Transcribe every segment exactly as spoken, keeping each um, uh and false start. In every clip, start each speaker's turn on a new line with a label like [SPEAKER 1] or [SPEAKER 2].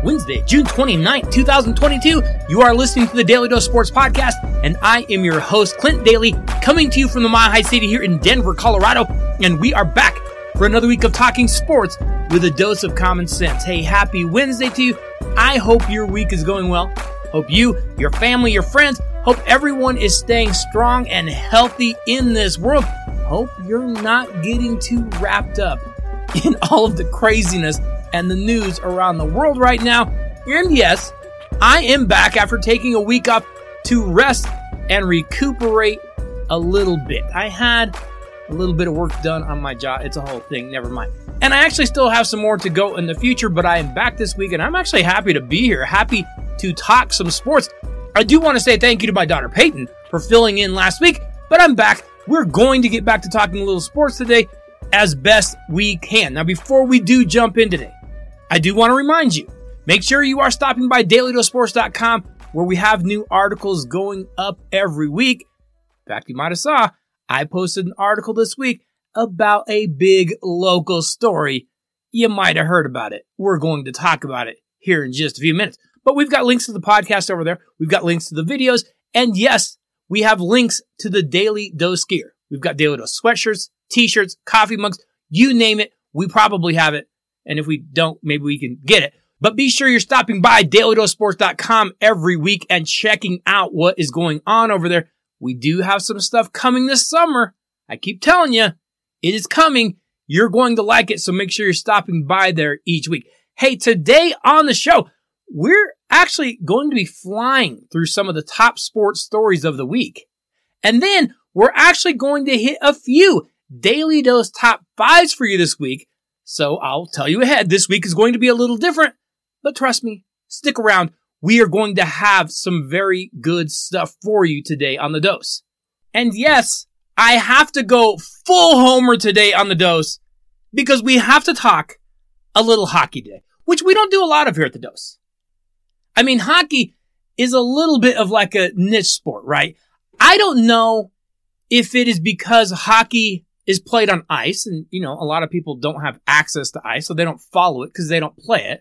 [SPEAKER 1] Wednesday, June twenty-ninth, twenty twenty-two. You are listening to the Daily Dose Sports Podcast, and I am your host, Clint Daly, coming to you from the Mile High City here in Denver, Colorado, and we are back for another week of talking sports with a dose of common sense. Hey, happy Wednesday to you. I hope your week is going well. Hope you, your family, your friends, hope everyone is staying strong and healthy in this world. Hope you're not getting too wrapped up in all of the craziness and the news around the world right now. And yes, I am back after taking a week off to rest and recuperate a little bit. I had a little bit of work done on my job. It's a whole thing, never mind. And I actually still have some more to go in the future, but I am back this week and I'm actually happy to be here, happy to talk some sports. I do want to say thank you to my daughter Peyton for filling in last week, but I'm back. We're going to get back to talking a little sports today as best we can. Now, before we do jump in today, I do want to remind you, make sure you are stopping by daily dose sports dot com where we have new articles going up every week. In fact, you might have saw, I posted an article this week about a big local story. You might have heard about it. We're going to talk about it here in just a few minutes. But we've got links to the podcast over there. We've got links to the videos. And yes, we have links to the Daily Dose gear. We've got Daily Dose sweatshirts, t-shirts, coffee mugs, you name it. We probably have it. And if we don't, maybe we can get it. But be sure you're stopping by daily dose sports dot com every week and checking out what is going on over there. We do have some stuff coming this summer. I keep telling you, it is coming. You're going to like it. So make sure you're stopping by there each week. Hey, today on the show, we're actually going to be flying through some of the top sports stories of the week. And then we're actually going to hit a few Daily Dose top fives for you this week. So I'll tell you ahead, this week is going to be a little different. But trust me, stick around. We are going to have some very good stuff for you today on the Dose. And yes, I have to go full homer today on the Dose because we have to talk a little hockey today, which we don't do a lot of here at the Dose. I mean, hockey is a little bit of like a niche sport, right? I don't know if it is because hockey is played on ice and, you know, a lot of people don't have access to ice, so they don't follow it because they don't play it.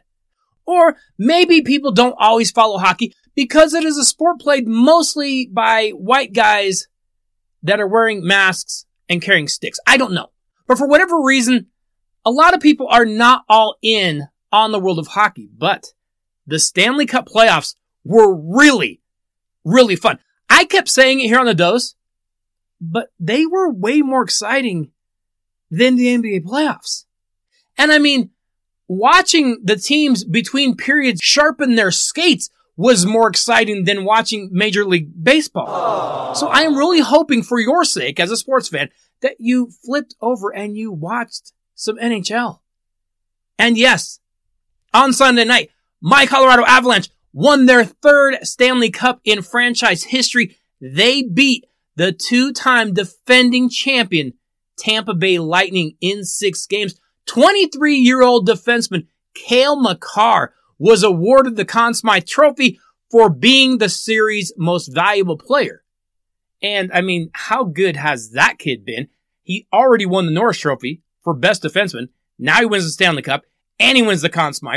[SPEAKER 1] Or maybe people don't always follow hockey because it is a sport played mostly by white guys that are wearing masks and carrying sticks. I don't know. But for whatever reason, a lot of people are not all in on the world of hockey. But the Stanley Cup playoffs were really, really fun. I kept saying it here on the Dose, but they were way more exciting than the N B A playoffs. And I mean, watching the teams between periods sharpen their skates was more exciting than watching Major League Baseball. Aww. So I am really hoping for your sake as a sports fan that you flipped over and you watched some N H L. And yes, on Sunday night, my Colorado Avalanche won their third Stanley Cup in franchise history. They beat the two-time defending champion Tampa Bay Lightning in six games. twenty-three-year-old defenseman Cale Makar was awarded the Conn Smythe Trophy for being the series' most valuable player. And, I mean, how good has that kid been? He already won the Norris Trophy for best defenseman. Now he wins the Stanley Cup, and he wins the Conn Smythe.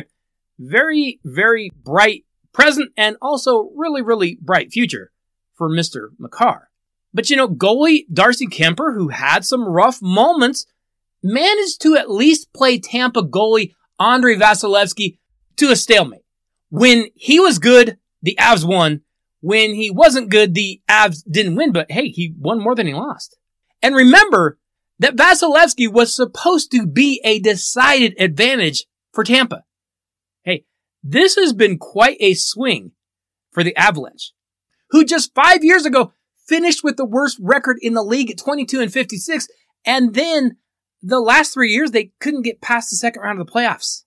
[SPEAKER 1] Very, very bright present, and also really, really bright future for Mister Makar. But, you know, goalie Darcy Kemper, who had some rough moments, managed to at least play Tampa goalie Andrei Vasilevsky to a stalemate. When he was good, the Avs won. When he wasn't good, the Avs didn't win, but hey, he won more than he lost. And remember that Vasilevsky was supposed to be a decided advantage for Tampa. Hey, this has been quite a swing for the Avalanche, who just five years ago finished with the worst record in the league at twenty-two and fifty-six, and then the last three years, they couldn't get past the second round of the playoffs.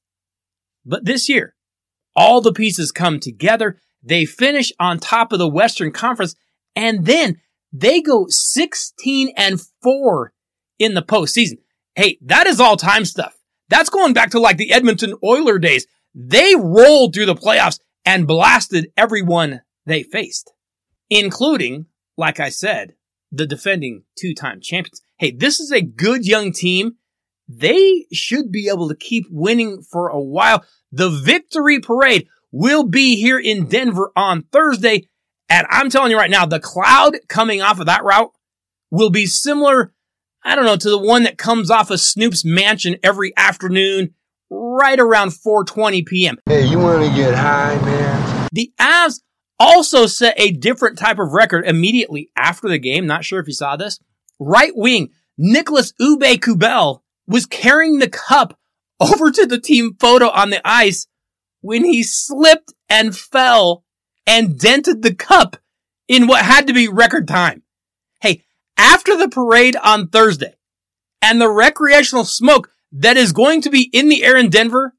[SPEAKER 1] But this year, all the pieces come together. They finish on top of the Western Conference, and then they go sixteen and four in the postseason. Hey, that is all-time stuff. That's going back to like the Edmonton Oilers days. They rolled through the playoffs and blasted everyone they faced, including, like I said, the defending two-time champions. Hey, this is a good young team. They should be able to keep winning for a while. The victory parade will be here in Denver on Thursday. And I'm telling you right now, the cloud coming off of that route will be similar, I don't know, to the one that comes off of Snoop's mansion every afternoon, right around four twenty p.m.
[SPEAKER 2] Hey, you want to get high, man?
[SPEAKER 1] The Avs also set a different type of record immediately after the game. Not sure if you saw this. Right wing Nicholas Ube-Kubel was carrying the cup over to the team photo on the ice when he slipped and fell and dented the cup in what had to be record time. Hey, after the parade on Thursday and the recreational smoke that is going to be in the air in Denver,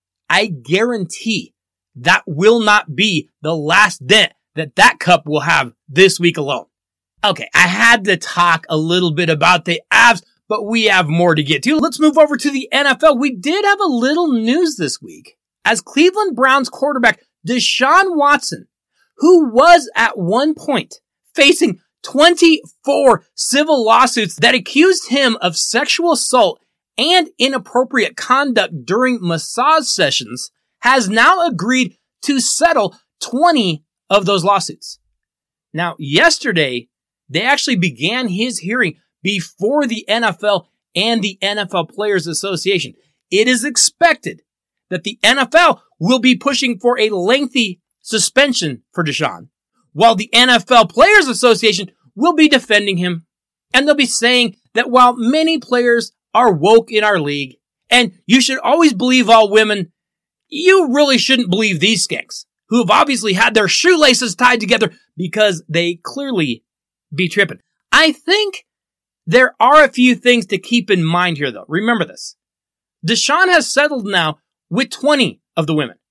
[SPEAKER 1] I guarantee that will not be the last dent that that cup will have this week alone. Okay, I had to talk a little bit about the Avs, but we have more to get to. Let's move over to the N F L. We did have a little news this week as Cleveland Browns quarterback Deshaun Watson, who was at one point facing twenty-four civil lawsuits that accused him of sexual assault and inappropriate conduct during massage sessions, has now agreed to settle twenty of those lawsuits. Now, yesterday, they actually began his hearing before the N F L and the N F L Players Association. It is expected that the N F L will be pushing for a lengthy suspension for Deshaun, while the N F L Players Association will be defending him. And they'll be saying that while many players are woke in our league, and you should always believe all women, you really shouldn't believe these skanks, who have obviously had their shoelaces tied together because they clearly be tripping. I think there are a few things to keep in mind here, though. Remember this. Deshaun has settled now with twenty of the women.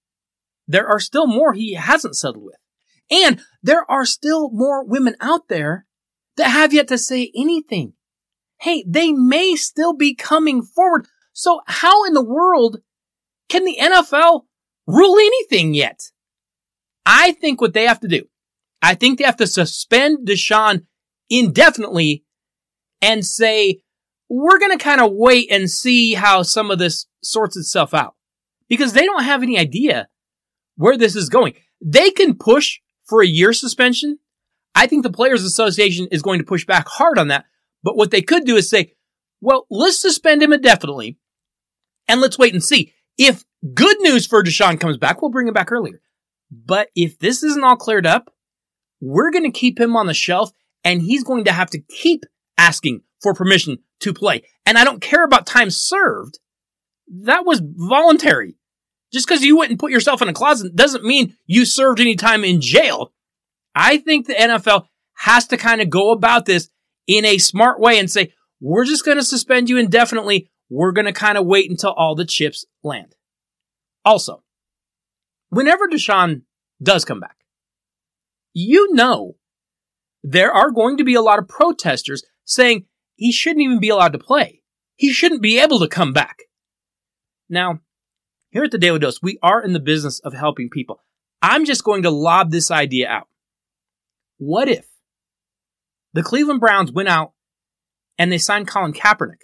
[SPEAKER 1] There are still more he hasn't settled with. And there are still more women out there that have yet to say anything. Hey, they may still be coming forward. So how in the world can the N F L rule anything yet? I think what they have to do, I think they have to suspend Deshaun indefinitely and say, we're going to kind of wait and see how some of this sorts itself out. Because they don't have any idea where this is going. They can push for a year suspension. I think the Players Association is going to push back hard on that. But what they could do is say, well, let's suspend him indefinitely and let's wait and see. If good news for Deshaun comes back, we'll bring him back earlier. But if this isn't all cleared up, we're going to keep him on the shelf and he's going to have to keep asking for permission to play. And I don't care about time served. That was voluntary. Just because you went and put yourself in a closet doesn't mean you served any time in jail. I think the N F L has to kind of go about this in a smart way and say, we're just going to suspend you indefinitely. We're going to kind of wait until all the chips land. Also, whenever Deshaun does come back, you know there are going to be a lot of protesters saying he shouldn't even be allowed to play. He shouldn't be able to come back. Now, here at the Daily Dose, we are in the business of helping people. I'm just going to lob this idea out. What if the Cleveland Browns went out and they signed Colin Kaepernick?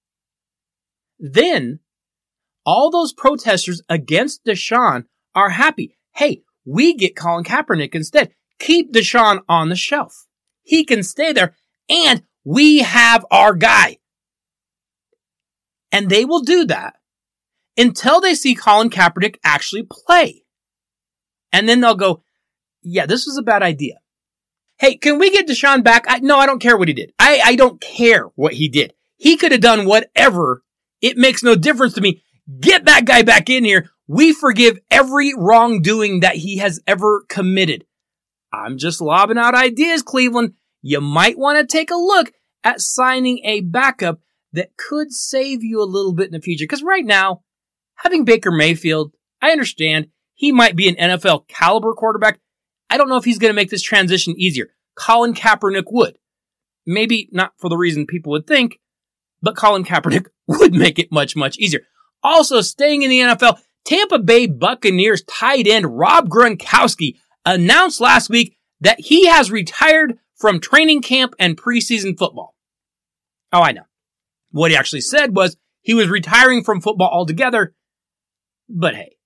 [SPEAKER 1] Then all those protesters against Deshaun are happy. Hey, we get Colin Kaepernick instead. Keep Deshaun on the shelf. He can stay there, and we have our guy. And they will do that until they see Colin Kaepernick actually play. And then they'll go, yeah, this was a bad idea. Hey, can we get Deshaun back? I, no, I don't care what he did. I, I don't care what he did. He could have done whatever. It makes no difference to me. Get that guy back in here. We forgive every wrongdoing that he has ever committed. I'm just lobbing out ideas, Cleveland. You might want to take a look at signing a backup that could save you a little bit in the future. Because right now, having Baker Mayfield, I understand he might be an N F L caliber quarterback. I don't know if he's going to make this transition easier. Colin Kaepernick would. Maybe not for the reason people would think, but Colin Kaepernick would make it much, much easier. Also, staying in the N F L, Tampa Bay Buccaneers tight end Rob Gronkowski announced last week that he has retired from training camp and preseason football. Oh, I know. What he actually said was he was retiring from football altogether. But hey,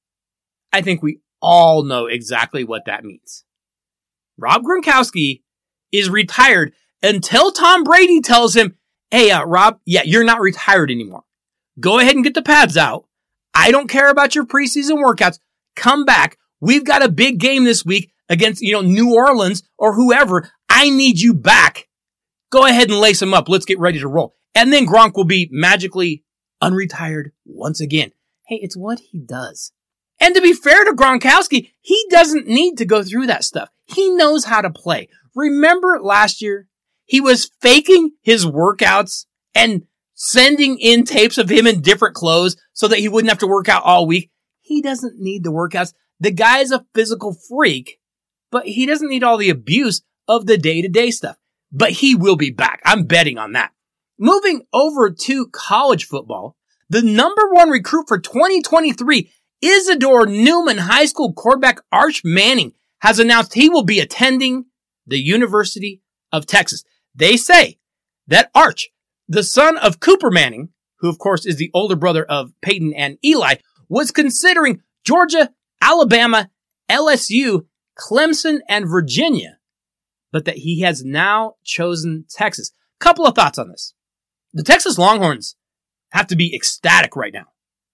[SPEAKER 1] I think we all know exactly what that means. Rob Gronkowski is retired until Tom Brady tells him, hey, uh, Rob, yeah, you're not retired anymore. Go ahead and get the pads out. I don't care about your preseason workouts. Come back. We've got a big game this week against, you know, New Orleans or whoever. I need you back. Go ahead and lace him up. Let's get ready to roll. And then Gronk will be magically unretired once again. Hey, it's what he does. And to be fair to Gronkowski, he doesn't need to go through that stuff. He knows how to play. Remember last year? He was faking his workouts and sending in tapes of him in different clothes so that he wouldn't have to work out all week. He doesn't need the workouts. The guy's a physical freak, but he doesn't need all the abuse of the day-to-day stuff. But he will be back. I'm betting on that. Moving over to college football, the number one recruit for twenty twenty-three, Isidore Newman High School quarterback Arch Manning, has announced he will be attending the University of Texas. They say that Arch, the son of Cooper Manning, who of course is the older brother of Peyton and Eli, was considering Georgia, Alabama, L S U, Clemson, and Virginia, but that he has now chosen Texas. Couple of thoughts on this. The Texas Longhorns have to be ecstatic right now.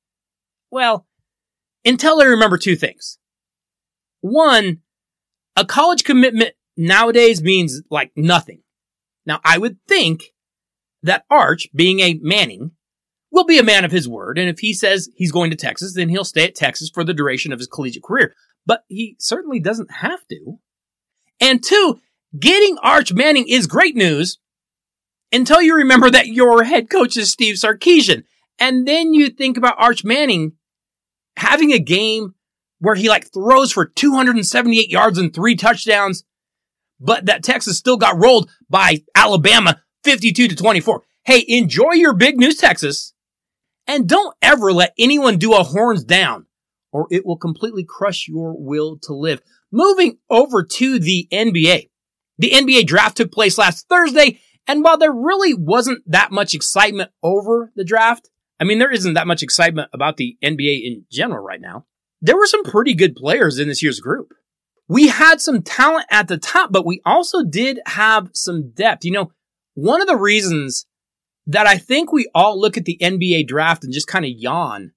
[SPEAKER 1] Well, until they remember two things. One, a college commitment nowadays means like nothing. Now, I would think that Arch, being a Manning, will be a man of his word, and if he says he's going to Texas, then he'll stay at Texas for the duration of his collegiate career. But he certainly doesn't have to. And two, getting Arch Manning is great news until you remember that your head coach is Steve Sarkisian. And then you think about Arch Manning having a game where he like throws for two hundred seventy-eight yards and three touchdowns, but that Texas still got rolled by Alabama fifty-two to twenty-four. Hey, enjoy your big news, Texas. And don't ever let anyone do a horns down, or it will completely crush your will to live. Moving over to the N B A. The N B A draft took place last Thursday, and while there really wasn't that much excitement over the draft, I mean, there isn't that much excitement about the N B A in general right now, there were some pretty good players in this year's group. We had some talent at the top, but we also did have some depth. You know, one of the reasons that I think we all look at the N B A draft and just kind of yawn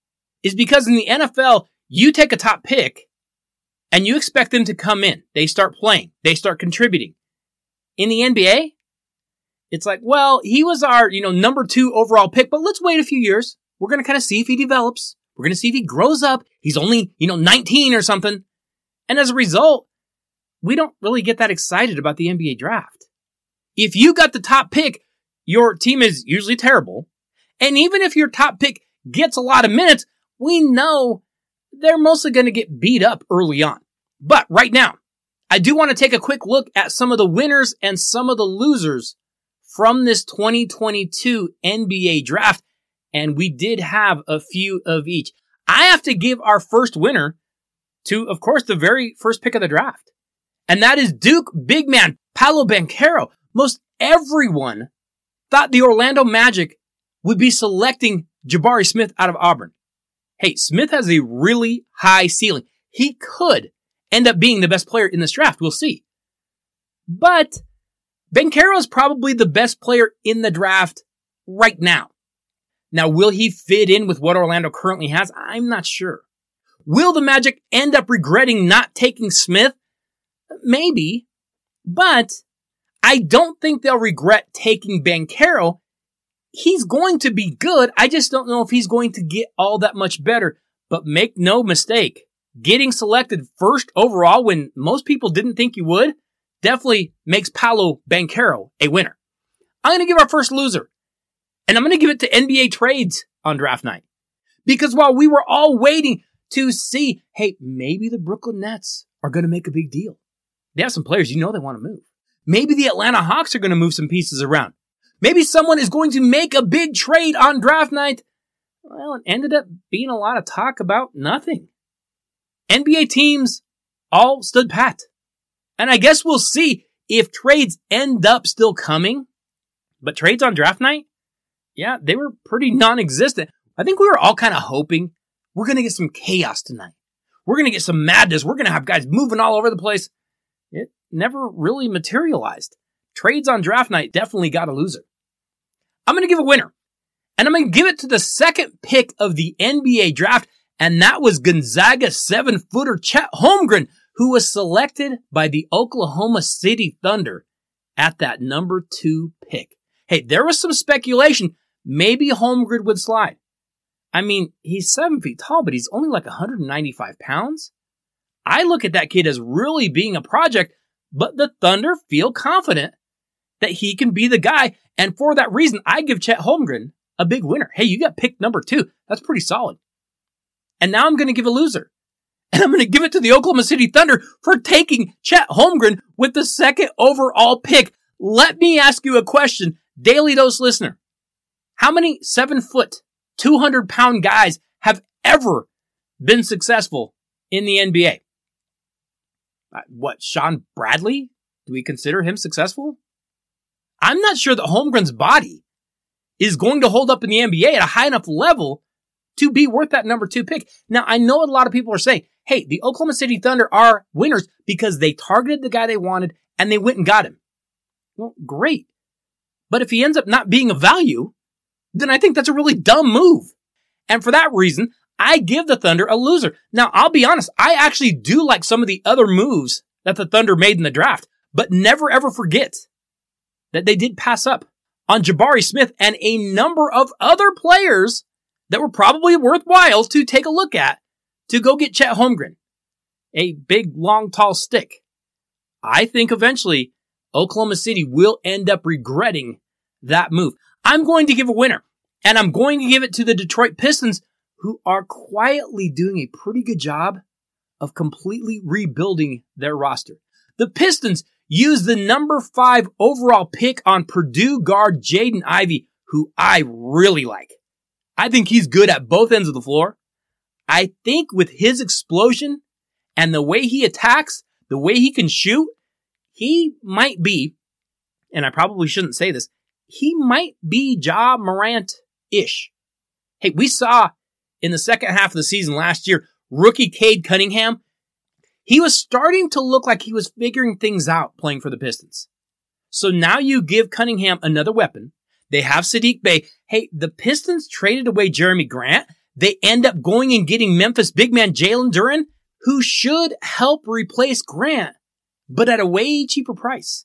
[SPEAKER 1] is because in the N F L, you take a top pick and you expect them to come in. They start playing. They start contributing. In the N B A, it's like, well, he was our, you know, number two overall pick, but let's wait a few years. We're going to kind of see if he develops. We're going to see if he grows up. He's only, you know, nineteen or something. And as a result, we don't really get that excited about the N B A draft. If you got the top pick, your team is usually terrible. And even if your top pick gets a lot of minutes, we know they're mostly going to get beat up early on. But right now, I do want to take a quick look at some of the winners and some of the losers from this twenty twenty-two N B A draft. And we did have a few of each. I have to give our first winner to, of course, the very first pick of the draft. And that is Duke big man Paolo Banchero. Most everyone thought the Orlando Magic would be selecting Jabari Smith out of Auburn. Hey, Smith has a really high ceiling. He could end up being the best player in this draft. We'll see. But Banchero is probably the best player in the draft right now. Now, will he fit in with what Orlando currently has? I'm not sure. Will the Magic end up regretting not taking Smith? Maybe. But I don't think they'll regret taking Banchero. He's going to be good. I just don't know if he's going to get all that much better. But make no mistake, getting selected first overall when most people didn't think you would definitely makes Paolo Banchero a winner. I'm going to give our first loser. And I'm going to give it to N B A trades on draft night. Because while we were all waiting to see, hey, maybe the Brooklyn Nets are going to make a big deal. They have some players you know they want to move. Maybe the Atlanta Hawks are going to move some pieces around. Maybe someone is going to make a big trade on draft night. Well, it ended up being a lot of talk about nothing. N B A teams all stood pat. And I guess we'll see if trades end up still coming. But trades on draft night? Yeah, they were pretty non-existent. I think we were all kind of hoping we're going to get some chaos tonight. We're going to get some madness. We're going to have guys moving all over the place. It never really materialized. Trades on draft night definitely got a loser. I'm going to give a winner. And I'm going to give it to the second pick of the N B A draft. And that was Gonzaga seven-footer Chet Holmgren, who was selected by the Oklahoma City Thunder at that number two pick. Hey, there was some speculation. Maybe Holmgren would slide. I mean, he's seven feet tall, but he's only like one hundred ninety-five pounds. I look at that kid as really being a project, but the Thunder feel confident that he can be the guy. And for that reason, I give Chet Holmgren a big winner. Hey, you got picked number two. That's pretty solid. And now I'm going to give a loser. And I'm going to give it to the Oklahoma City Thunder for taking Chet Holmgren with the second overall pick. Let me ask you a question, Daily Dose listener. How many seven foot, two hundred pound guys have ever been successful in the N B A? Uh, what, Sean Bradley? Do we consider him successful? I'm not sure that Holmgren's body is going to hold up in the N B A at a high enough level to be worth that number two pick. Now, I know a lot of people are saying, hey, the Oklahoma City Thunder are winners because they targeted the guy they wanted and they went and got him. Well, great. But if he ends up not being of value, then I think that's a really dumb move. And for that reason, I give the Thunder a loser. Now, I'll be honest, I actually do like some of the other moves that the Thunder made in the draft, but never ever forget that they did pass up on Jabari Smith and a number of other players that were probably worthwhile to take a look at to go get Chet Holmgren, a big, long, tall stick. I think eventually Oklahoma City will end up regretting that move. I'm going to give a winner, and I'm going to give it to the Detroit Pistons, who are quietly doing a pretty good job of completely rebuilding their roster. The Pistons used the number five overall pick on Purdue guard Jaden Ivey, who I really like. I think he's good at both ends of the floor. I think with his explosion and the way he attacks, the way he can shoot, he might be, and I probably shouldn't say this, he might be Ja Morant-ish. Hey, we saw in the second half of the season last year, rookie Cade Cunningham, he was starting to look like he was figuring things out playing for the Pistons. So now you give Cunningham another weapon. They have Sadiq Bey. Hey, the Pistons traded away Jeremy Grant. They end up going and getting Memphis big man Jalen Duren, who should help replace Grant, but at a way cheaper price.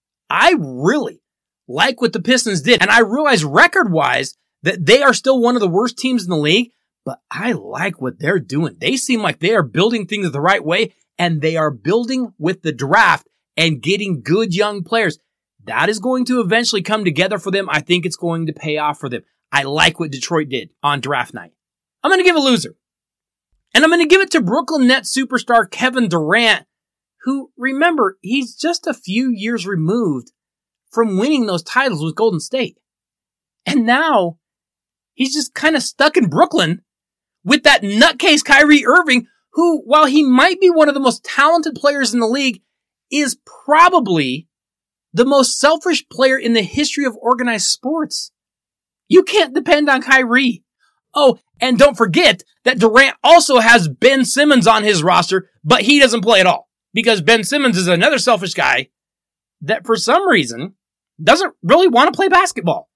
[SPEAKER 1] I really like what the Pistons did. And I realize record-wise that they are still one of the worst teams in the league, but I like what they're doing. They seem like they are building things the right way, and they are building with the draft and getting good young players. That is going to eventually come together for them. I think it's going to pay off for them. I like what Detroit did on draft night. I'm going to give a loser. And I'm going to give it to Brooklyn Nets superstar Kevin Durant, who, remember, he's just a few years removed from winning those titles with Golden State. And now, he's just kind of stuck in Brooklyn with that nutcase Kyrie Irving, who, while he might be one of the most talented players in the league, is probably the most selfish player in the history of organized sports. You can't depend on Kyrie. Oh, and don't forget that Durant also has Ben Simmons on his roster, but he doesn't play at all because Ben Simmons is another selfish guy that for some reason doesn't really want to play basketball.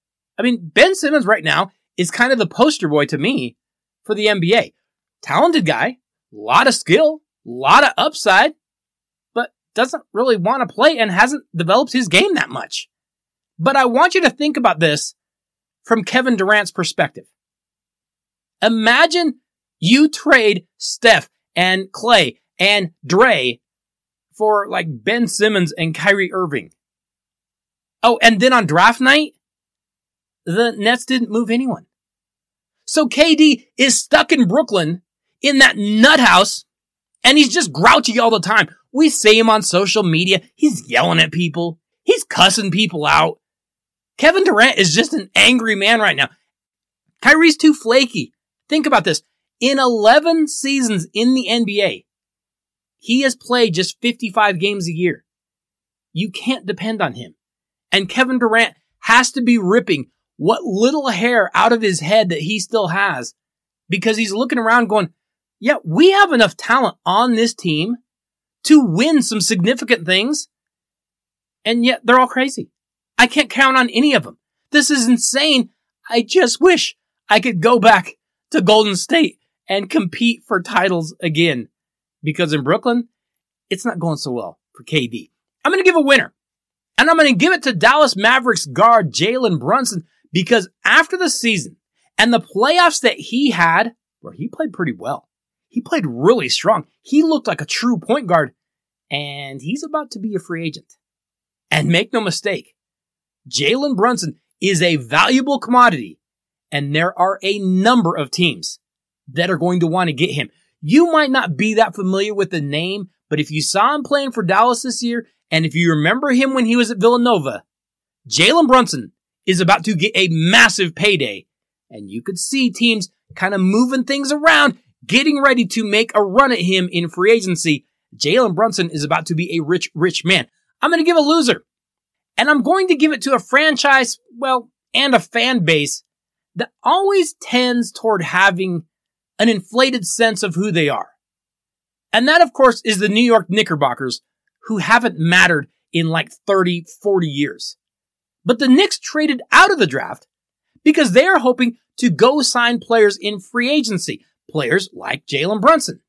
[SPEAKER 1] I mean, Ben Simmons right now is kind of the poster boy to me for the N B A. Talented guy, a lot of skill, a lot of upside, but doesn't really want to play and hasn't developed his game that much. But I want you to think about this from Kevin Durant's perspective. Imagine you trade Steph and Clay and Dre for like Ben Simmons and Kyrie Irving. Oh, and then on draft night, the Nets didn't move anyone. So K D is stuck in Brooklyn in that nut house, and he's just grouchy all the time. We see him on social media. He's yelling at people. He's cussing people out. Kevin Durant is just an angry man right now. Kyrie's too flaky. Think about this. In eleven seasons in the N B A, he has played just fifty-five games a year. You can't depend on him. And Kevin Durant has to be ripping what little hair out of his head that he still has because he's looking around going, Yeah, we have enough talent on this team to win some significant things, and yet they're all crazy. I can't count on any of them. This is insane. I just wish I could go back to Golden State and compete for titles again, because in Brooklyn, it's not going so well for K D. I'm going to give a winner, and I'm going to give it to Dallas Mavericks guard Jalen Brunson, because after the season and the playoffs that he had, where he played pretty well, he played really strong. He looked like a true point guard, and he's about to be a free agent. And make no mistake, Jalen Brunson is a valuable commodity, and there are a number of teams that are going to want to get him. You might not be that familiar with the name, but if you saw him playing for Dallas this year, and if you remember him when he was at Villanova, Jalen Brunson is about to get a massive payday, and you could see teams kind of moving things around, getting ready to make a run at him in free agency. Jalen Brunson is about to be a rich, rich man. I'm going to give a loser. And I'm going to give it to a franchise, well, and a fan base that always tends toward having an inflated sense of who they are. And that, of course, is the New York Knickerbockers, who haven't mattered in like thirty, forty years. But the Knicks traded out of the draft because they are hoping to go sign players in free agency. Players like Jalen Brunson.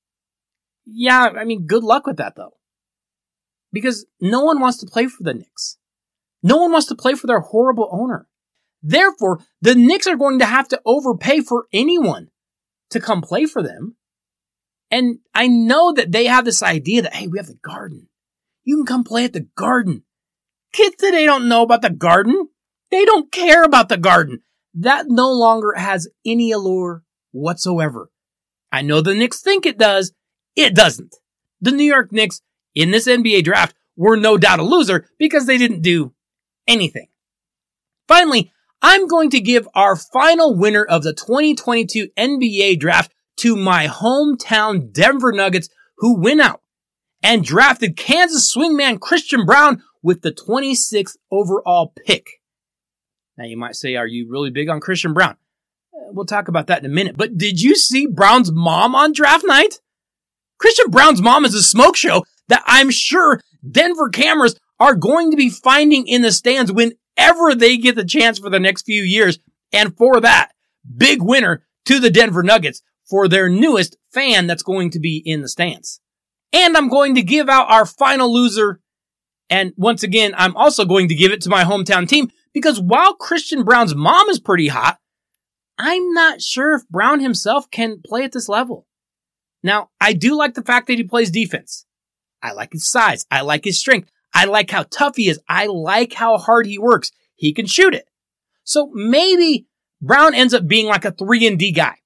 [SPEAKER 1] Yeah, I mean, good luck with that, though. Because no one wants to play for the Knicks. No one wants to play for their horrible owner. Therefore, the Knicks are going to have to overpay for anyone to come play for them. And I know that they have this idea that, hey, we have the Garden. You can come play at the Garden. Kids today don't know about the Garden. They don't care about the Garden. That no longer has any allure whatsoever. I know the Knicks think it does. It doesn't. The New York Knicks in this N B A draft were no doubt a loser because they didn't do anything. Finally, I'm going to give our final winner of the twenty twenty-two N B A draft to my hometown Denver Nuggets, who went out and drafted Kansas swingman Christian Braun with the twenty-sixth overall pick. Now you might say, are you really big on Christian Braun? We'll talk about that in a minute. But did you see Braun's mom on draft night? Christian Braun's mom is a smoke show that I'm sure Denver cameras are going to be finding in the stands whenever they get the chance for the next few years. And for that, big winner to the Denver Nuggets for their newest fan that's going to be in the stands. And I'm going to give out our final loser. And once again, I'm also going to give it to my hometown team, because while Christian Braun's mom is pretty hot, I'm not sure if Braun himself can play at this level. Now, I do like the fact that he plays defense. I like his size. I like his strength. I like how tough he is. I like how hard he works. He can shoot it. So maybe Braun ends up being like a three and D guy.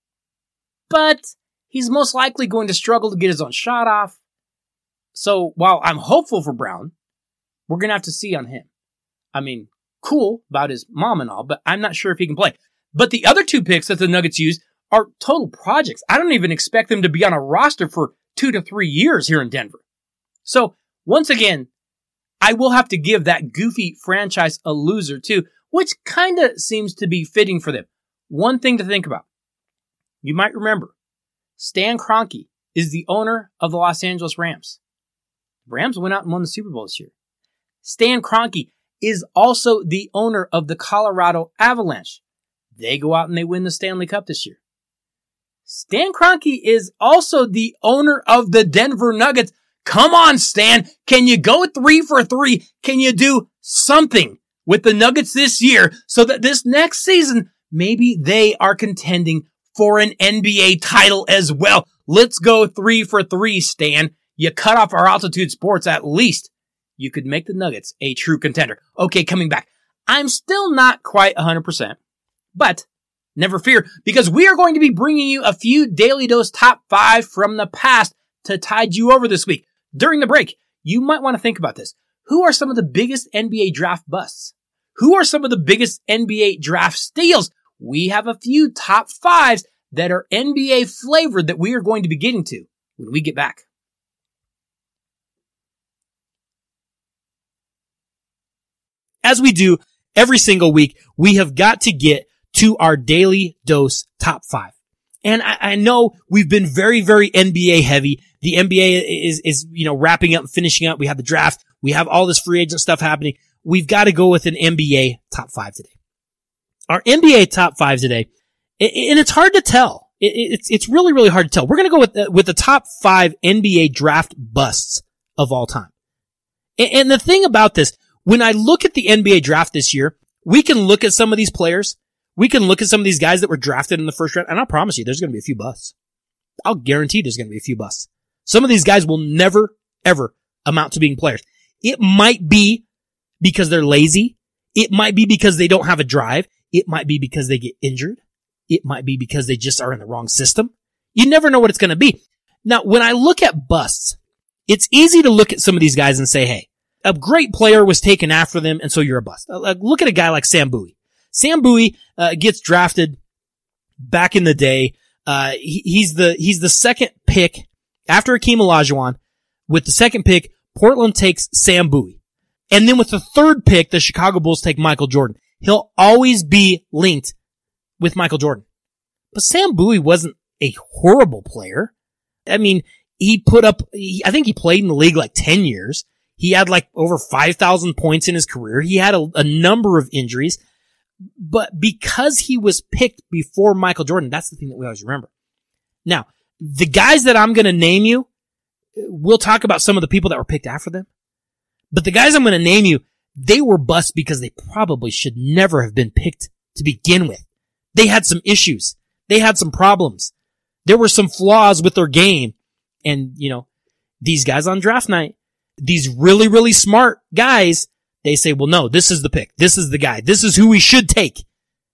[SPEAKER 1] But he's most likely going to struggle to get his own shot off. So while I'm hopeful for Braun, we're going to have to see on him. I mean, cool about his mom and all, but I'm not sure if he can play. But the other two picks that the Nuggets used are total projects. I don't even expect them to be on a roster for two to three years here in Denver. So once again, I will have to give that goofy franchise a loser too, which kind of seems to be fitting for them. One thing to think about. You might remember, Stan Kroenke is the owner of the Los Angeles Rams. The Rams went out and won the Super Bowl this year. Stan Kroenke is also the owner of the Colorado Avalanche. They go out and they win the Stanley Cup this year. Stan Kroenke is also the owner of the Denver Nuggets. Come on, Stan. Can you go three for three? Can you do something with the Nuggets this year so that this next season, maybe they are contending for an N B A title as well? Let's go three for three, Stan. You cut off our Altitude Sports at least. You could make the Nuggets a true contender. Okay, coming back. I'm still not quite one hundred percent. But never fear, because we are going to be bringing you a few Daily Dose top five from the past to tide you over this week. During the break, you might want to think about this. Who are some of the biggest N B A draft busts? Who are some of the biggest N B A draft steals? We have a few top fives that are N B A flavored that we are going to be getting to when we get back. As we do every single week, we have got to get to our Daily Dose top five. And I, I know we've been very, very N B A heavy. The N B A is, is, you know, wrapping up, finishing up. We have the draft. We have all this free agent stuff happening. We've got to go with an N B A top five today. Our N B A top five today, and it's hard to tell. It's, it's really, really hard to tell. We're going to go with the, with the top five N B A draft busts of all time. And the thing about this, when I look at the N B A draft this year, we can look at some of these players. We can look at some of these guys that were drafted in the first round, and I'll promise you there's going to be a few busts. I'll guarantee there's going to be a few busts. Some of these guys will never, ever amount to being players. It might be because they're lazy. It might be because they don't have a drive. It might be because they get injured. It might be because they just are in the wrong system. You never know what it's going to be. Now, when I look at busts, it's easy to look at some of these guys and say, hey, a great player was taken after them, and so you're a bust. Uh, look at a guy like Sam Bowie. Sam Bowie uh, gets drafted back in the day. Uh, he, he's the he's the second pick after Hakeem Olajuwon. With the second pick, Portland takes Sam Bowie. And then with the third pick, the Chicago Bulls take Michael Jordan. He'll always be linked with Michael Jordan. But Sam Bowie wasn't a horrible player. I mean, he put up, he, I think he played in the league like ten years. He had like over five thousand points in his career. He had a, a number of injuries. But because he was picked before Michael Jordan, that's the thing that we always remember. Now, the guys that I'm going to name you, we'll talk about some of the people that were picked after them. But the guys I'm going to name you, they were busts because they probably should never have been picked to begin with. They had some issues. They had some problems. There were some flaws with their game. And, you know, these guys on draft night, these really, really smart guys, they say, well, no, this is the pick. This is the guy. This is who we should take.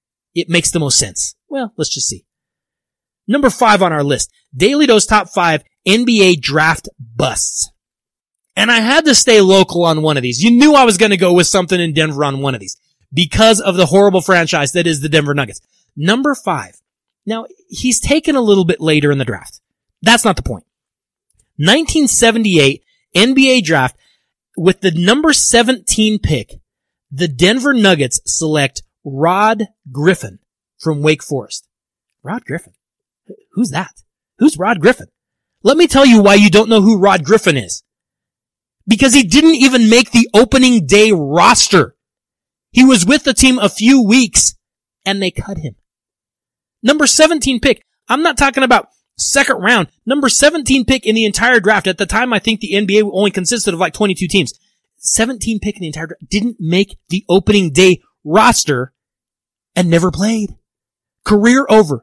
[SPEAKER 1] It makes the most sense. Well, let's just see. Number five on our list, Daily Dose top five N B A draft busts. And I had to stay local on one of these. You knew I was going to go with something in Denver on one of these because of the horrible franchise that is the Denver Nuggets. Number five. Now, he's taken a little bit later in the draft. That's not the point. nineteen seventy-eight N B A draft. With the number seventeen pick, the Denver Nuggets select Rod Griffin from Wake Forest. Rod Griffin? Who's that? Who's Rod Griffin? Let me tell you why you don't know who Rod Griffin is. Because he didn't even make the opening day roster. He was with the team a few weeks, and they cut him. Number seventeen pick. I'm not talking about second round, number seventeen pick in the entire draft. At the time, I think the N B A only consisted of like twenty-two teams. seventeen pick in the entire draft. Didn't make the opening day roster and never played. Career over.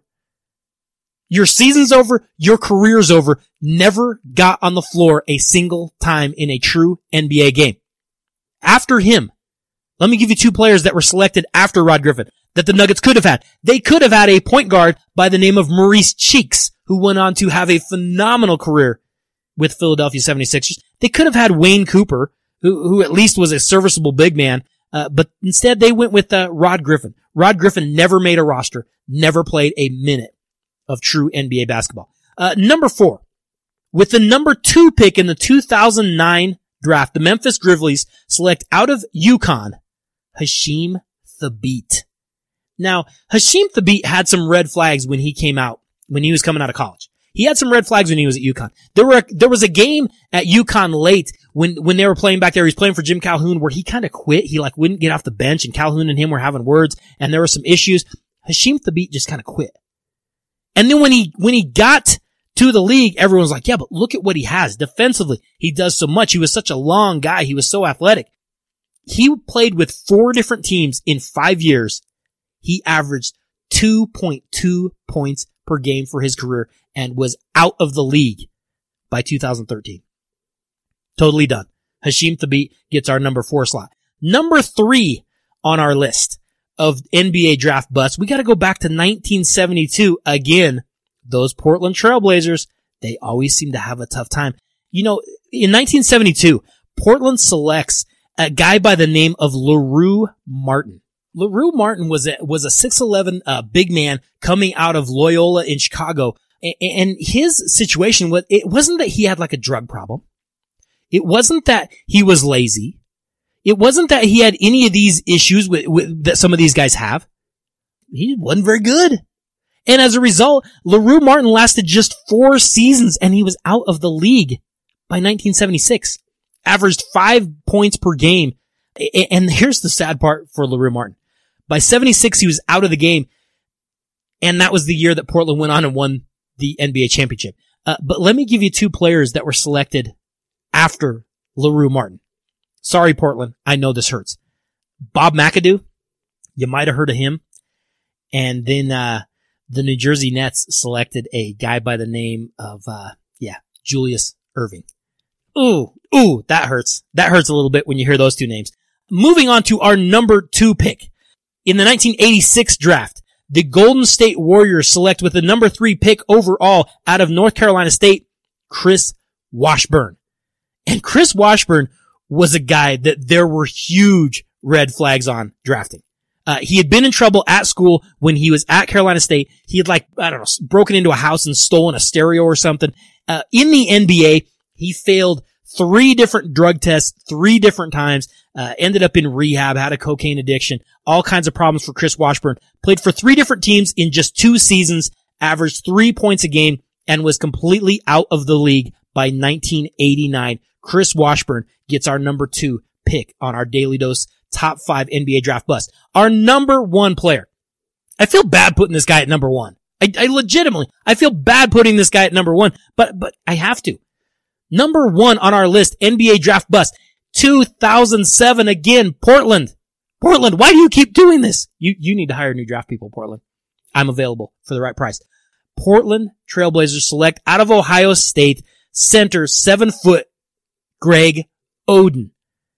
[SPEAKER 1] Your season's over. Your career's over. Never got on the floor a single time in a true N B A game. After him, let me give you two players that were selected after Rod Griffin that the Nuggets could have had. They could have had a point guard by the name of Maurice Cheeks, who went on to have a phenomenal career with Philadelphia seventy-sixers. They could have had Wayne Cooper, who, who at least was a serviceable big man, uh, but instead they went with uh, Rod Griffin. Rod Griffin never made a roster, never played a minute of true N B A basketball. Uh, number four, with the number two pick in the two thousand nine draft, the Memphis Grizzlies select out of UConn, Hasheem Thabeet. Now, Hasheem Thabeet had some red flags when he came out, when he was coming out of college. He had some red flags when he was at UConn. There were, there was a game at UConn late when, when they were playing back there. He was playing for Jim Calhoun where he kind of quit. He like wouldn't get off the bench and Calhoun and him were having words and there were some issues. Hasheem Thabeet just kind of quit. And then when he, when he got to the league, everyone was like, yeah, but look at what he has defensively. He does so much. He was such a long guy. He was so athletic. He played with four different teams in five years. He averaged two point two points per game for his career and was out of the league by two thousand thirteen. Totally done. Hasheem Thabeet gets our number four slot. Number three on our list of N B A draft busts, we got to go back to nineteen seventy-two. Again, those Portland Trailblazers, they always seem to have a tough time. You know, in nineteen seventy-two, Portland selects a guy by the name of LaRue Martin. LaRue Martin was a, was a six eleven, uh, big man coming out of Loyola in Chicago. And, and his situation was, it wasn't that he had like a drug problem. It wasn't that he was lazy. It wasn't that he had any of these issues with, with, that some of these guys have. He wasn't very good. And as a result, LaRue Martin lasted just four seasons and he was out of the league by nineteen seventy-six. Averaged five points per game. And here's the sad part for LaRue Martin. By seventy-six, he was out of the game. And that was the year that Portland went on and won the N B A championship. Uh, but let me give you two players that were selected after LaRue Martin. Sorry, Portland. I know this hurts. Bob McAdoo. You might have heard of him. And then, uh, the New Jersey Nets selected a guy by the name of, uh, yeah, Julius Erving. Ooh, ooh, that hurts. That hurts a little bit when you hear those two names. Moving on to our number two pick. In the nineteen eighty-six draft, the Golden State Warriors select with the number three pick overall out of North Carolina State, Chris Washburn. And Chris Washburn was a guy that there were huge red flags on drafting. Uh, he had been in trouble at school when he was at Carolina State. He had like, I don't know, broken into a house and stolen a stereo or something. Uh, in the N B A, he failed three different drug tests, three different times, uh, ended up in rehab, had a cocaine addiction, all kinds of problems for Chris Washburn. Played for three different teams in just two seasons, averaged three points a game, and was completely out of the league by nineteen eighty-nine. Chris Washburn gets our number two pick on our Daily Dose top five N B A draft bust. Our number one player. I feel bad putting this guy at number one. I, I legitimately, I feel bad putting this guy at number one, but, but I have to. Number one on our list, N B A draft bust, two thousand seven again, Portland. Portland, why do you keep doing this? You, you need to hire new draft people, Portland. I'm available for the right price. Portland Trailblazers select out of Ohio State, center, seven foot, Greg Oden.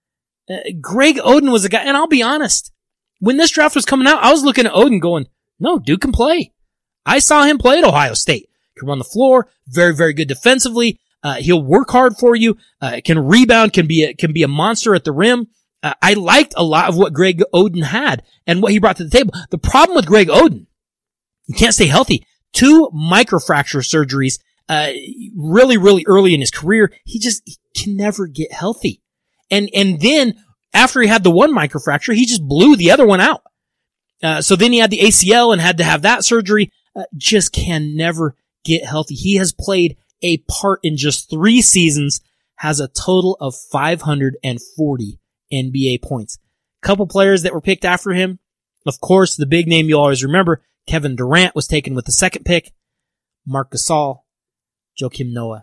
[SPEAKER 1] Uh, Greg Oden was a guy, and I'll be honest, when this draft was coming out, I was looking at Oden going, no, dude can play. I saw him play at Ohio State. Can run the floor, very, very good defensively. Uh, he'll work hard for you, uh, can rebound, can be a, can be a monster at the rim. Uh, I liked a lot of what Greg Oden had and what he brought to the table. The problem with Greg Oden, he can't stay healthy. Two microfracture surgeries, uh, really, really early in his career. He just he can never get healthy. And, and then after he had the one microfracture, he just blew the other one out. Uh, so then he had the A C L and had to have that surgery. Uh, just can never get healthy. He has played a part in just three seasons, has a total of five hundred forty N B A points. Couple players that were picked after him. Of course, the big name you always remember, Kevin Durant was taken with the second pick. Marc Gasol, Joakim Noah,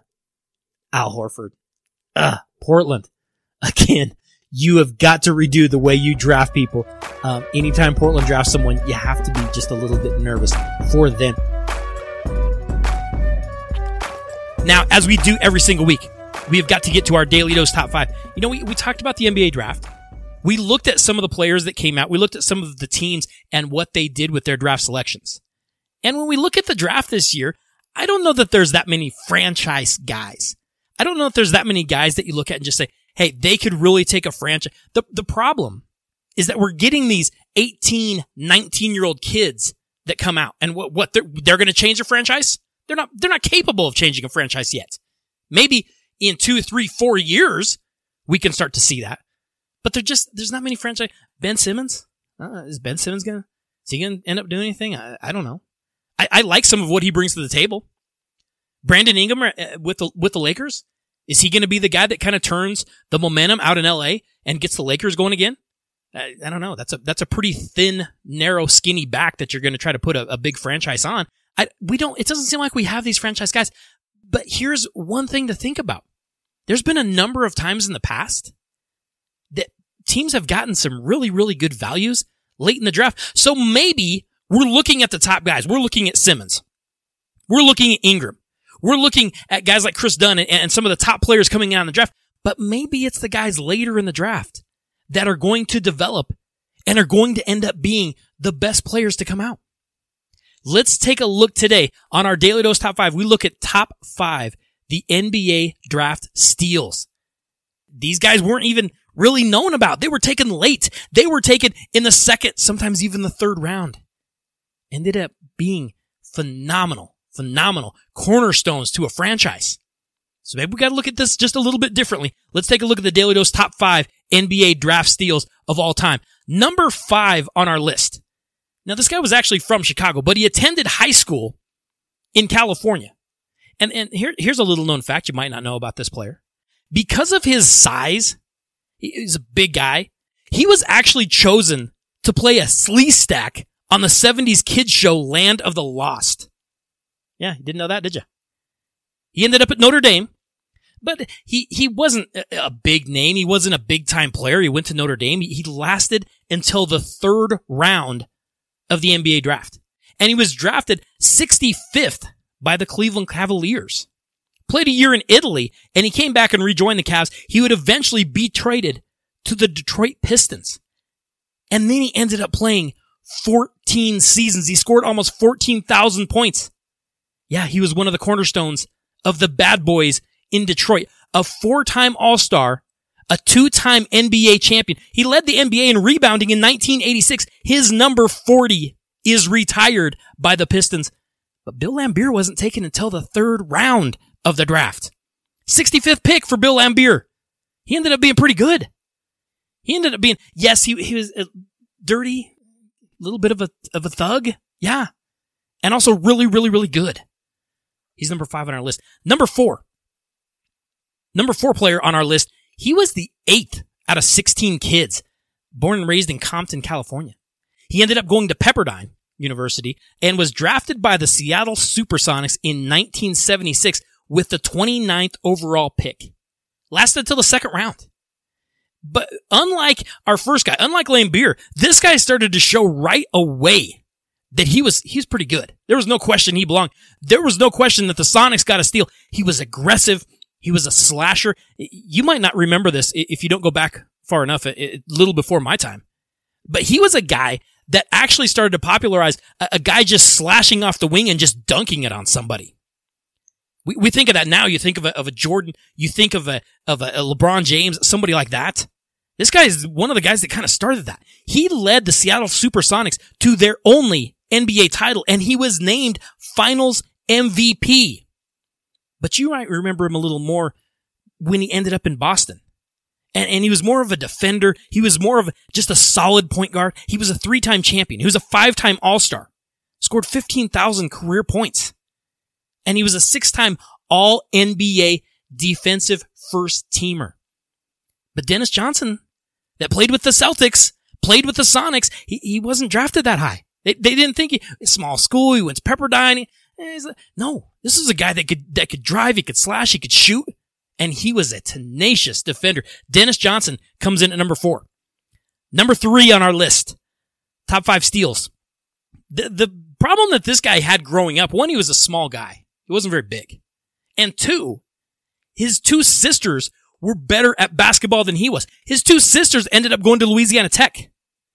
[SPEAKER 1] Al Horford. Ugh, Portland. Again, you have got to redo the way you draft people. Um, anytime Portland drafts someone, you have to be just a little bit nervous for them. Now, as we do every single week, we have got to get to our Daily Dose top five. You know, we, we talked about the N B A draft. We looked at some of the players that came out. We looked at some of the teams and what they did with their draft selections. And when we look at the draft this year, I don't know that there's that many franchise guys. I don't know if there's that many guys that you look at and just say, hey, they could really take a franchise. The, the problem is that we're getting these eighteen, nineteen-year-old kids that come out. And what, what they're, they're going to change a franchise? They're not, they're not capable of changing a franchise yet. Maybe in two, three, four years, we can start to see that. But they're just, there's not many franchise. Ben Simmons? Uh, is Ben Simmons going to, is he going to end up doing anything? I, I don't know. I, I like some of what he brings to the table. Brandon Ingram uh, with the, with the Lakers? Is he going to be the guy that kind of turns the momentum out in L A and gets the Lakers going again? I, I don't know. That's a, that's a pretty thin, narrow, skinny back that you're going to try to put a, a big franchise on. I, we don't, it doesn't seem like we have these franchise guys. But here's one thing to think about. There's been a number of times in the past that teams have gotten some really, really good values late in the draft. So maybe we're looking at the top guys. We're looking at Simmons. We're looking at Ingram. We're looking at guys like Chris Dunn and, and some of the top players coming out in the draft. But maybe it's the guys later in the draft that are going to develop and are going to end up being the best players to come out. Let's take a look today on our Daily Dose Top five. We look at top five, the N B A draft steals. These guys weren't even really known about. They were taken late. They were taken in the second, sometimes even the third round. Ended up being phenomenal, phenomenal cornerstones to a franchise. So maybe we got to look at this just a little bit differently. Let's take a look at the Daily Dose top five N B A draft steals of all time. Number five on our list. Now, this guy was actually from Chicago, but he attended high school in California. And, and here, here's a little known fact you might not know about this player. Because of his size, he's a big guy, he was actually chosen to play a slee stack on the seventies kids show Land of the Lost. Yeah, you didn't know that, did you? He ended up at Notre Dame, but he, he wasn't a big name. He wasn't a big-time player. He went to Notre Dame. He lasted until the third round of the N B A draft. And he was drafted sixty-fifth by the Cleveland Cavaliers. Played a year in Italy, and he came back and rejoined the Cavs. He would eventually be traded to the Detroit Pistons. And then he ended up playing fourteen seasons. He scored almost fourteen thousand points. Yeah, he was one of the cornerstones of the Bad Boys in Detroit. A four-time All-Star, a two-time N B A champion. He led the N B A in rebounding in nineteen eighty-six. His number forty is retired by the Pistons. But Bill Laimbeer wasn't taken until the third round of the draft. sixty-fifth pick for Bill Laimbeer. He ended up being pretty good. He ended up being, yes, he, he was a dirty, little bit of a, of a thug. Yeah. And also really, really, really good. He's number five on our list. Number four. Number four player on our list. He was the eighth out of sixteen kids born and raised in Compton, California. He ended up going to Pepperdine University and was drafted by the Seattle Supersonics in nineteen seventy-six with the twenty-ninth overall pick. Lasted till the second round. But unlike our first guy, unlike Laimbeer, this guy started to show right away that he was, he was pretty good. There was no question he belonged. There was no question that the Sonics got a steal. He was aggressive. He was a slasher. You might not remember this if you don't go back far enough, a little before my time. But he was a guy that actually started to popularize a, a guy just slashing off the wing and just dunking it on somebody. We we think of that now. You think of a, of a Jordan. You think of a of a, a LeBron James, somebody like that. This guy is one of the guys that kind of started that. He led the Seattle Supersonics to their only N B A title, and he was named Finals M V P. But you might remember him a little more when he ended up in Boston. And, and he was more of a defender. He was more of just a solid point guard. He was a three-time champion. He was a five-time All-Star. Scored fifteen thousand career points. And he was a six-time All-N B A defensive first-teamer. But Dennis Johnson, that played with the Celtics, played with the Sonics, he, he wasn't drafted that high. They, they didn't think he, small school, he went to Pepperdine. No, this is a guy that could, that could drive, he could slash, he could shoot. And he was a tenacious defender. Dennis Johnson comes in at number four. Number three on our list. Top five steals. The, the problem that this guy had growing up, one, he was a small guy. He wasn't very big. And two, his two sisters were better at basketball than he was. His two sisters ended up going to Louisiana Tech.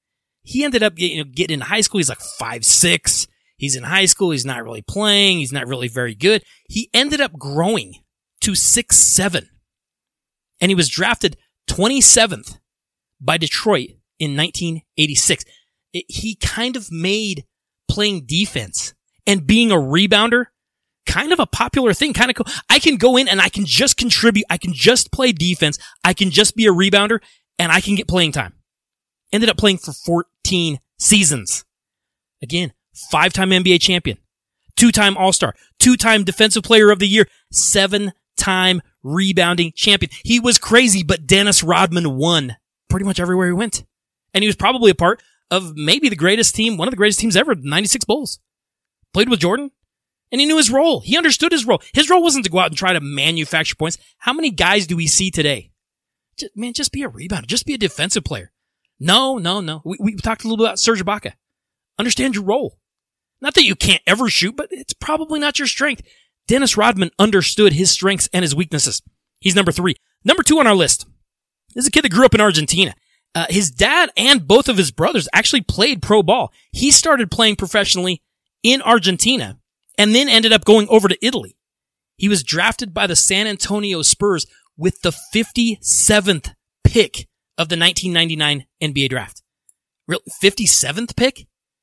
[SPEAKER 1] He ended up you know, getting into high school. He's like five six. He's in high school. He's not really playing. He's not really very good. He ended up growing to six seven. And he was drafted twenty-seventh by Detroit in nineteen eighty-six. It, he kind of made playing defense and being a rebounder kind of a popular thing. Kind of cool. I can go in and I can just contribute. I can just play defense. I can just be a rebounder and I can get playing time. Ended up playing for fourteen seasons. Again, five-time N B A champion, two-time All-Star, two-time Defensive Player of the Year, seven-time rebounding champion. He was crazy, but Dennis Rodman won pretty much everywhere he went. And he was probably a part of maybe the greatest team, one of the greatest teams ever, the ninety-six Bulls. Played with Jordan, and he knew his role. He understood his role. His role wasn't to go out and try to manufacture points. How many guys do we see today? Just, man, just be a rebounder. Just be a defensive player. No, no, no. We, we talked a little bit about Serge Ibaka. Understand your role. Not that you can't ever shoot, but it's probably not your strength. Dennis Rodman understood his strengths and his weaknesses. He's number three. Number two on our list. This is a kid that grew up in Argentina. Uh, his dad and both of his brothers actually played pro ball. He started playing professionally in Argentina and then ended up going over to Italy. He was drafted by the San Antonio Spurs with the fifty-seventh pick of the nineteen ninety-nine N B A draft. Real fifty-seventh pick?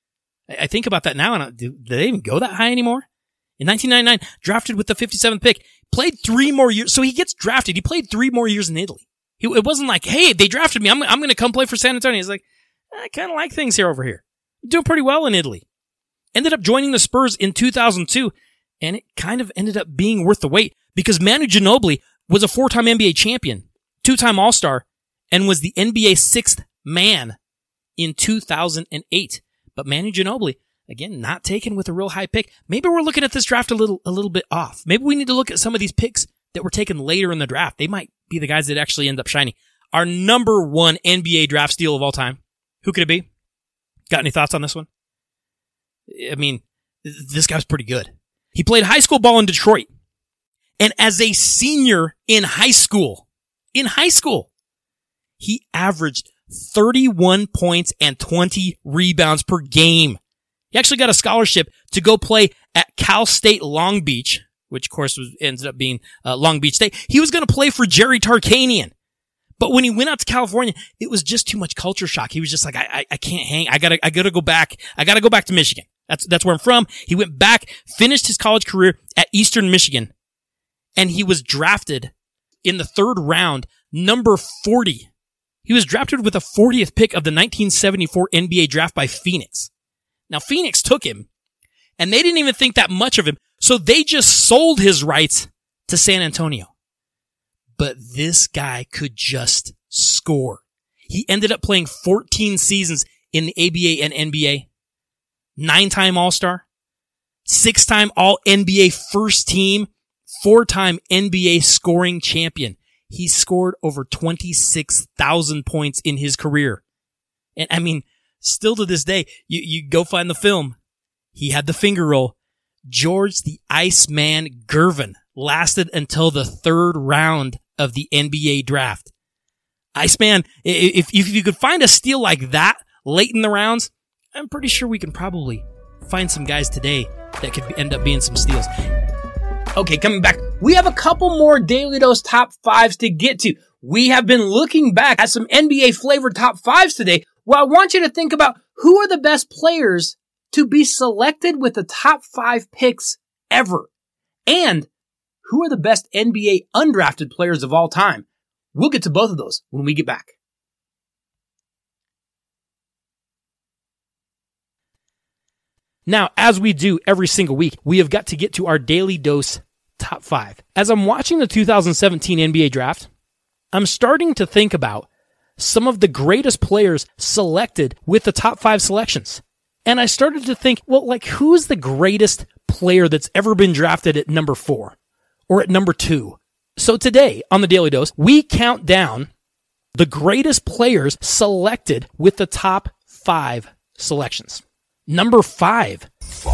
[SPEAKER 1] I think about that now, and I, do, do they even go that high anymore? In nineteen ninety-nine, drafted with the fifty-seventh pick, played three more years. So he gets drafted. He played three more years in Italy. He, it wasn't like, hey, they drafted me. I'm, I'm going to come play for San Antonio. He's like, I kind of like things here over here. doing pretty well in Italy. Ended up joining the Spurs in two thousand two, and it kind of ended up being worth the wait because Manu Ginobili was a four-time N B A champion, two-time All-Star, and was the N B A sixth man in two thousand eight. But Manu Ginobili, again, not taken with a real high pick. Maybe we're looking at this draft a little a little bit off. Maybe we need to look at some of these picks that were taken later in the draft. They might be the guys that actually end up shining. Our number one N B A draft steal of all time. Who could it be? Got any thoughts on this one? I mean, this guy's pretty good. He played high school ball in Detroit. And as a senior in high school, in high school, he averaged thirty-one points and twenty rebounds per game. He actually got a scholarship to go play at Cal State Long Beach, which of course was, ended up being uh, Long Beach State. He was going to play for Jerry Tarkanian. But when he went out to California, it was just too much culture shock. He was just like, I, I, I can't hang. I gotta, I gotta go back. I gotta go back to Michigan. That's, that's where I'm from. He went back, finished his college career at Eastern Michigan, and he was drafted in the third round, number forty. He was drafted with the fortieth pick of the nineteen seventy-four N B A draft by Phoenix. Now, Phoenix took him, and they didn't even think that much of him, so they just sold his rights to San Antonio. But this guy could just score. He ended up playing fourteen seasons in the A B A and N B A. Nine-time All-Star. Six-time All-N B A first team. Four-time N B A scoring champion. He scored over twenty-six thousand points in his career. And I mean, still to this day, you, you go find the film. He had the finger roll. George the Iceman Gervin lasted until the third round of the N B A draft. Iceman, if, if you could find a steal like that late in the rounds, I'm pretty sure we can probably find some guys today that could end up being some steals. Okay, coming back, we have a couple more Daily Dose top fives to get to. We have been looking back at some N B A flavored top fives today. Well, I want you to think about who are the best players to be selected with the top five picks ever. And who are the best N B A undrafted players of all time? We'll get to both of those when we get back. Now, as we do every single week, we have got to get to our Daily Dose top five. As I'm watching the two thousand seventeen N B A draft, I'm starting to think about some of the greatest players selected with the top five selections. And I started to think, well, like, who's the greatest player that's ever been drafted at number four or at number two? So today on the Daily Dose, we count down the greatest players selected with the top five selections. Number five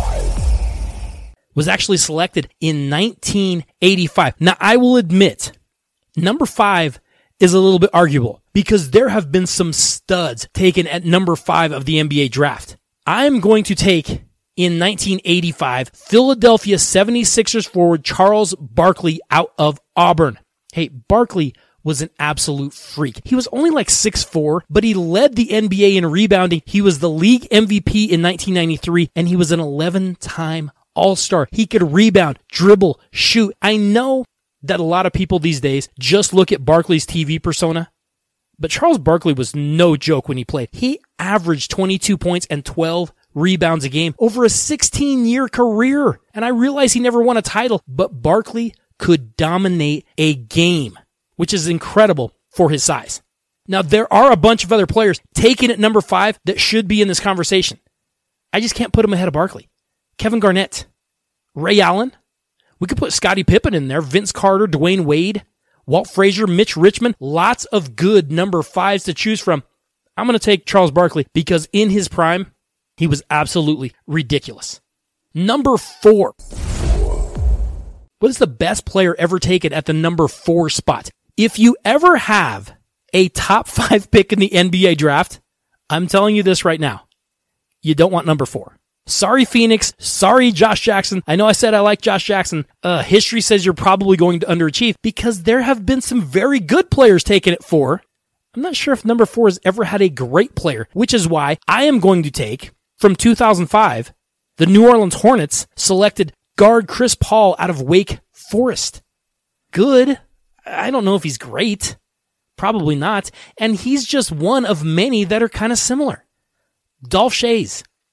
[SPEAKER 1] was actually selected in nineteen eighty-five. Now, I will admit, number five is a little bit arguable because there have been some studs taken at number five of the N B A draft. I'm going to take, in nineteen eighty-five, Philadelphia seventy-sixers forward Charles Barkley out of Auburn. Hey, Barkley was an absolute freak. He was only like six foot four, but he led the N B A in rebounding. He was the league M V P in nineteen ninety-three, and he was an eleven-time All-Star. He could rebound, dribble, shoot. I know that a lot of people these days just look at Barkley's T V persona, but Charles Barkley was no joke when he played. He averaged twenty-two points and twelve rebounds a game over a sixteen-year career. And I realize he never won a title, but Barkley could dominate a game, which is incredible for his size. Now, there are a bunch of other players taken at number five that should be in this conversation. I just can't put them ahead of Barkley. Kevin Garnett, Ray Allen. We could put Scottie Pippen in there, Vince Carter, Dwayne Wade, Walt Frazier, Mitch Richmond. Lots of good number fives to choose from. I'm going to take Charles Barkley because in his prime, he was absolutely ridiculous. Number four. What is the best player ever taken at the number four spot? If you ever have a top five pick in the N B A draft, I'm telling you this right now. You don't want number four. Sorry, Phoenix. Sorry, Josh Jackson. I know I said I like Josh Jackson. Uh, history says you're probably going to underachieve because there have been some very good players taken at four. I'm not sure if number four has ever had a great player, which is why I am going to take, from two thousand five, the New Orleans Hornets selected guard Chris Paul out of Wake Forest. Good. I don't know if he's great. Probably not. And he's just one of many that are kind of similar. Dolph Schayes,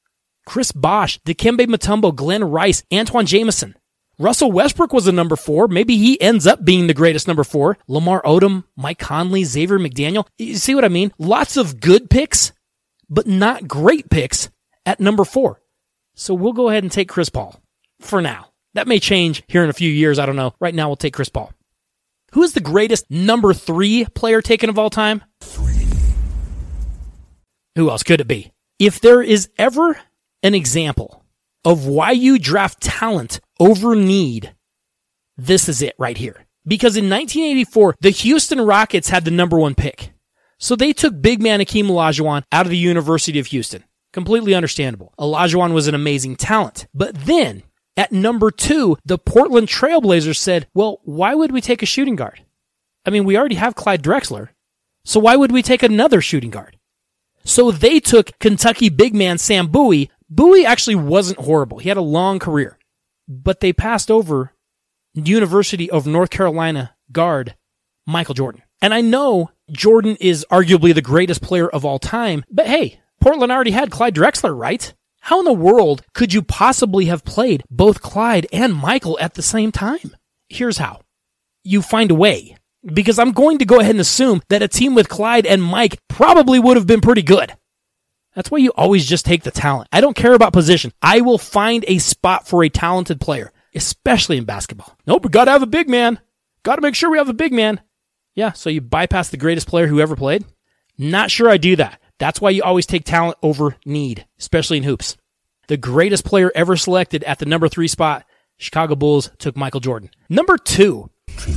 [SPEAKER 1] Chris Bosh, Dikembe Mutombo, Glenn Rice, Antoine Jameson. Russell Westbrook was a number four. Maybe he ends up being the greatest number four. Lamar Odom, Mike Conley, Xavier McDaniel. You see what I mean? Lots of good picks, but not great picks at number four. So we'll go ahead and take Chris Paul for now. That may change here in a few years. I don't know. Right now, we'll take Chris Paul. Who is the greatest number three player taken of all time? Three. Who else could it be? If there is ever an example of why you draft talent over need, this is it right here. Because in nineteen eighty-four, the Houston Rockets had the number one pick. So they took big man Hakeem Olajuwon out of the University of Houston. Completely understandable. Olajuwon was an amazing talent. But then, at number two, the Portland Trailblazers said, well, why would we take a shooting guard? I mean, we already have Clyde Drexler. So why would we take another shooting guard? So they took Kentucky big man Sam Bowie. Bowie actually wasn't horrible. He had a long career. But they passed over University of North Carolina guard Michael Jordan. And I know Jordan is arguably the greatest player of all time, but hey, Portland already had Clyde Drexler, right? How in the world could you possibly have played both Clyde and Michael at the same time? Here's how. You find a way. Because I'm going to go ahead and assume that a team with Clyde and Mike probably would have been pretty good. That's why you always just take the talent. I don't care about position. I will find a spot for a talented player, especially in basketball. Nope, we got to have a big man. Got to make sure we have a big man. Yeah, so you bypass the greatest player who ever played? Not sure I do that. That's why you always take talent over need, especially in hoops. The greatest player ever selected at the number three spot, Chicago Bulls took Michael Jordan. Number two.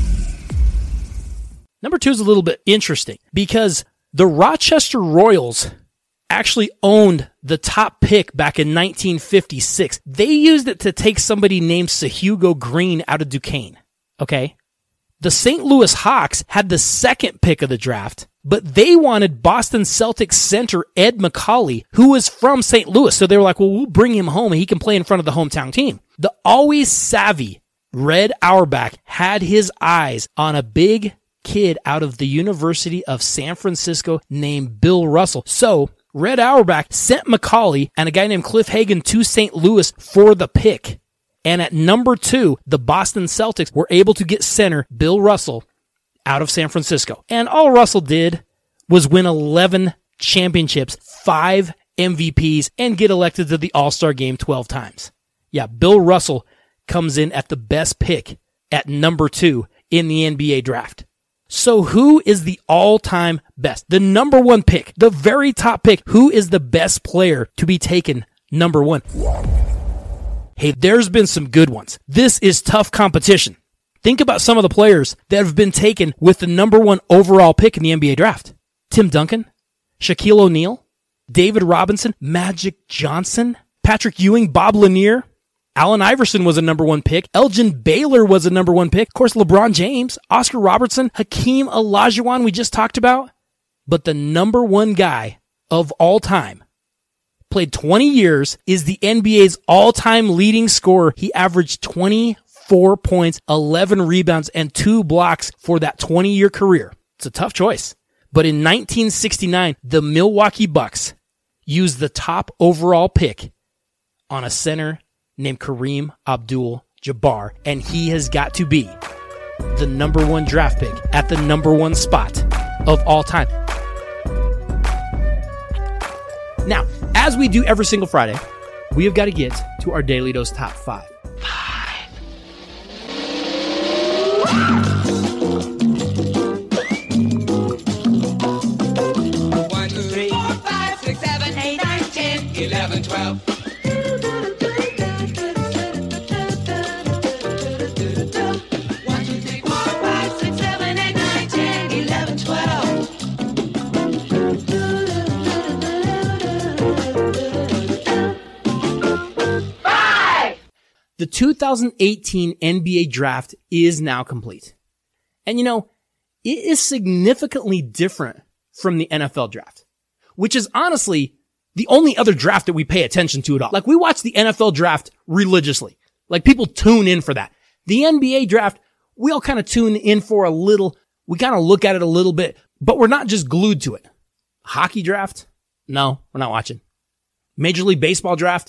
[SPEAKER 1] Number two is a little bit interesting because the Rochester Royals actually owned the top pick back in nineteen fifty-six. They used it to take somebody named Sehugo Green out of Duquesne. Okay? The Saint Louis Hawks had the second pick of the draft, but they wanted Boston Celtics center Ed McCauley, who was from Saint Louis. So they were like, well, we'll bring him home and he can play in front of the hometown team. The always savvy Red Auerbach had his eyes on a big kid out of the University of San Francisco named Bill Russell. So Red Auerbach sent McCauley and a guy named Cliff Hagan to Saint Louis for the pick. And at number two, the Boston Celtics were able to get center Bill Russell out of San Francisco. And all Russell did was win eleven championships, five M V Ps, and get elected to the All-Star game twelve times. Yeah, Bill Russell comes in at the best pick at number two in the N B A draft. So who is the all-time best? The number one pick, the very top pick. Who is the best player to be taken number one? Hey, there's been some good ones. This is tough competition. Think about some of the players that have been taken with the number one overall pick in the N B A draft. Tim Duncan, Shaquille O'Neal, David Robinson, Magic Johnson, Patrick Ewing, Bob Lanier, Allen Iverson was a number one pick. Elgin Baylor was a number one pick. Of course, LeBron James, Oscar Robertson, Hakeem Olajuwon we just talked about. But the number one guy of all time, played twenty years, is the N B A's all-time leading scorer. He averaged twenty-four points, eleven rebounds, and two blocks for that twenty-year career. It's a tough choice. But in nineteen sixty-nine, the Milwaukee Bucks used the top overall pick on a center named Kareem Abdul-Jabbar, and he has got to be the number one draft pick at the number one spot of all time. Now, as we do every single Friday, we have got to get to our Daily Dose Top five. Five.
[SPEAKER 3] One, two, three, four, five, six, seven, eight, nine, ten, eleven, twelve.
[SPEAKER 1] The two thousand eighteen N B A draft is now complete. And you know, it is significantly different from the N F L draft, which is honestly the only other draft that we pay attention to at all. Like, we watch the N F L draft religiously. Like, people tune in for that. The N B A draft, we all kind of tune in for a little. We kind of look at it a little bit, but we're not just glued to it. Hockey draft? No, we're not watching. Major League Baseball draft?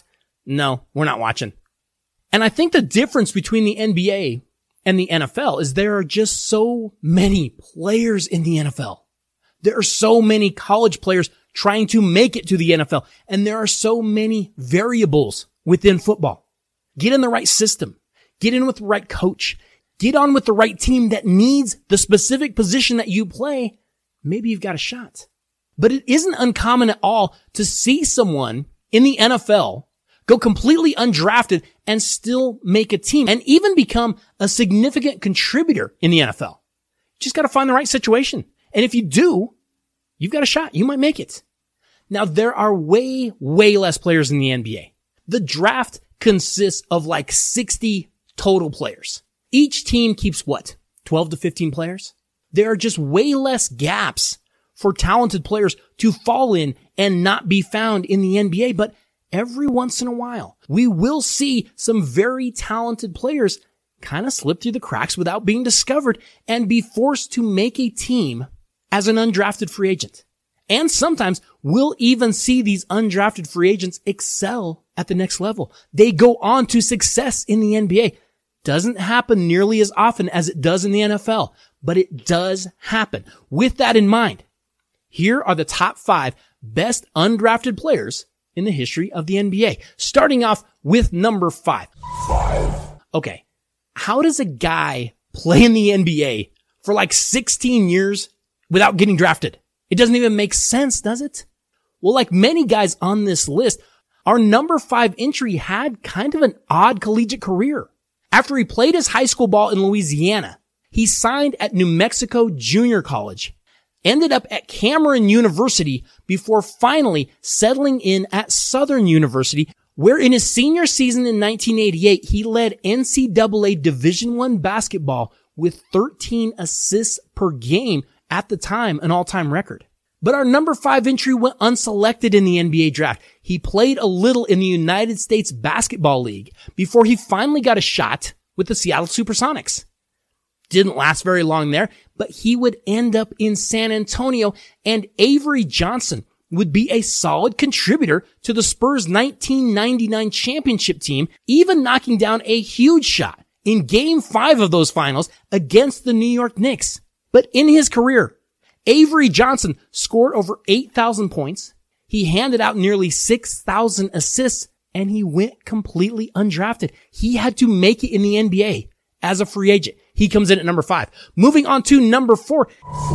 [SPEAKER 1] no, we're not watching. And I think the difference between the N B A and the N F L is there are just so many players in the N F L. There are so many college players trying to make it to the N F L, and there are so many variables within football. Get in the right system. Get in with the right coach. Get on with the right team that needs the specific position that you play. Maybe you've got a shot. But it isn't uncommon at all to see someone in the N F L go completely undrafted and still make a team and even become a significant contributor in the N F L. You just got to find the right situation. And if you do, you've got a shot. You might make it. Now, there are way, way less players in the N B A. The draft consists of like sixty total players. Each team keeps what? twelve to fifteen players? There are just way less gaps for talented players to fall in and not be found in the N B A. But every once in a while, we will see some very talented players kind of slip through the cracks without being discovered and be forced to make a team as an undrafted free agent. And sometimes we'll even see these undrafted free agents excel at the next level. They go on to success in the N B A. Doesn't happen nearly as often as it does in the N F L, but it does happen. With that in mind, here are the top five best undrafted players in the history of the N B A. Starting off with number five. Five. Okay. How does a guy play in the N B A for like sixteen years without getting drafted? It doesn't even make sense, does it? Well, like many guys on this list, our number five entry had kind of an odd collegiate career. After he played his high school ball in Louisiana, he signed at New Mexico Junior College, ended up at Cameron University before finally settling in at Southern University, where in his senior season in nineteen eighty-eight, he led N C double A Division I basketball with thirteen assists per game, at the time an all-time record. But our number five entry went unselected in the N B A draft. He played a little in the United States Basketball League before he finally got a shot with the Seattle Supersonics. Didn't last very long there, but he would end up in San Antonio, and Avery Johnson would be a solid contributor to the Spurs' nineteen ninety-nine championship team, even knocking down a huge shot in game five of those finals against the New York Knicks. But in his career, Avery Johnson scored over eight thousand points. He handed out nearly six thousand assists, and he went completely undrafted. He had to make it in the N B A as a free agent. He comes in at number five. Moving on to number four.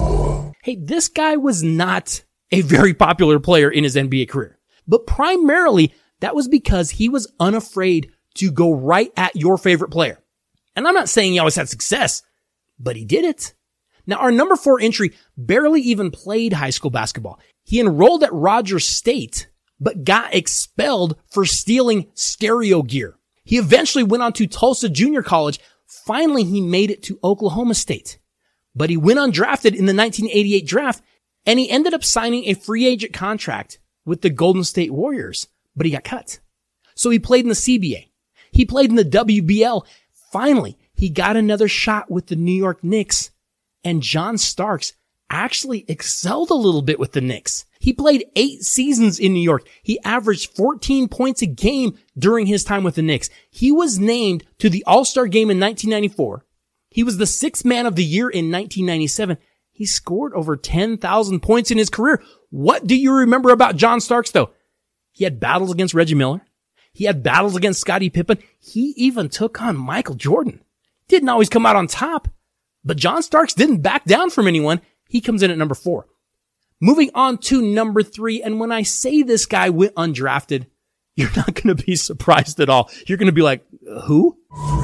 [SPEAKER 1] Hey, this guy was not a very popular player in his N B A career, but primarily that was because he was unafraid to go right at your favorite player. And I'm not saying he always had success, but he did it. Now, our number four entry barely even played high school basketball. He enrolled at Rogers State, but got expelled for stealing stereo gear. He eventually went on to Tulsa Junior College. Finally, he made it to Oklahoma State. But he went undrafted in the nineteen eighty-eight draft, and he ended up signing a free agent contract with the Golden State Warriors, but he got cut. So he played in the C B A. He played in the W B L. Finally, he got another shot with the New York Knicks. And John Starks actually excelled a little bit with the Knicks. He played eight seasons in New York. He averaged fourteen points a game during his time with the Knicks. He was named to the All-Star game in nineteen ninety-four. He was the sixth man of the year in nineteen ninety-seven. He scored over ten thousand points in his career. What do you remember about John Starks, though? He had battles against Reggie Miller. He had battles against Scottie Pippen. He even took on Michael Jordan. Didn't always come out on top. But John Starks didn't back down from anyone. He comes in at number four. Moving on to number three. And when I say this guy went undrafted, you're not going to be surprised at all. You're going to be like, who?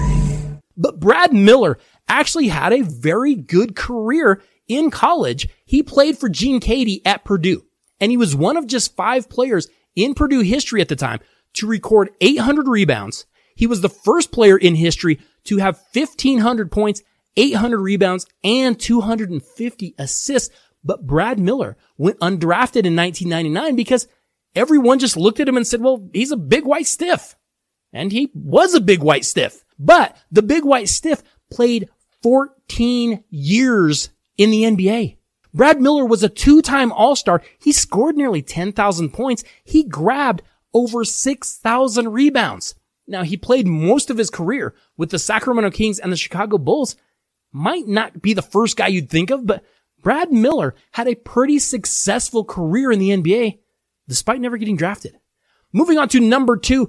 [SPEAKER 1] But Brad Miller actually had a very good career in college. He played for Gene Keady at Purdue. And he was one of just five players in Purdue history at the time to record eight hundred rebounds. He was the first player in history to have fifteen hundred points, eight hundred rebounds, and two hundred fifty assists. But Brad Miller went undrafted in nineteen ninety-nine because everyone just looked at him and said, well, he's a big white stiff. And he was a big white stiff. But the big white stiff played fourteen years in the N B A. Brad Miller was a two-time All-Star. He scored nearly ten thousand points. He grabbed over six thousand rebounds. Now, he played most of his career with the Sacramento Kings and the Chicago Bulls. Might not be the first guy you'd think of, but Brad Miller had a pretty successful career in the N B A, despite never getting drafted. Moving on to number two,